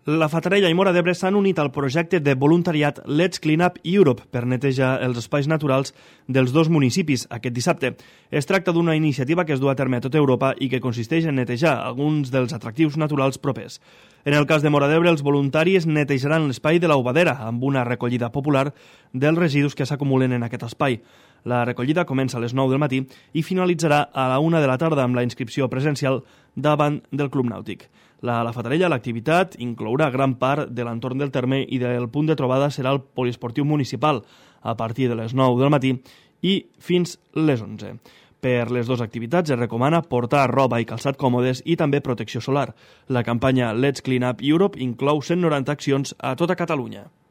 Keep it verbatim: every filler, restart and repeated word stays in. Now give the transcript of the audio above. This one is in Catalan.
La Fatarella i Móra d'Ebre s'han unit al projecte de voluntariat Let's Clean Up Europe per netejar els espais naturals dels dos municipis aquest dissabte. Es tracta d'una iniciativa que es du a terme a tota Europa i que consisteix en netejar alguns dels atractius naturals propers. En el cas de Móra d'Ebre, els voluntaris netejaran l'espai de l'Aubadera amb una recollida popular dels residus que s'acumulen en aquest espai. La recollida comença a les nou del matí i finalitzarà a la una de la tarda amb la inscripció presencial davant del Club Nàutic. La, la Fatarella, l'activitat, inclourà gran part de l'entorn del terme i del punt de trobada serà el poliesportiu municipal a partir de les nou del matí i fins les onze. Per les dues activitats es recomana portar roba i calçat còmodes i també protecció solar. La campanya Let's Clean Up Europe inclou cent noranta accions a tota Catalunya.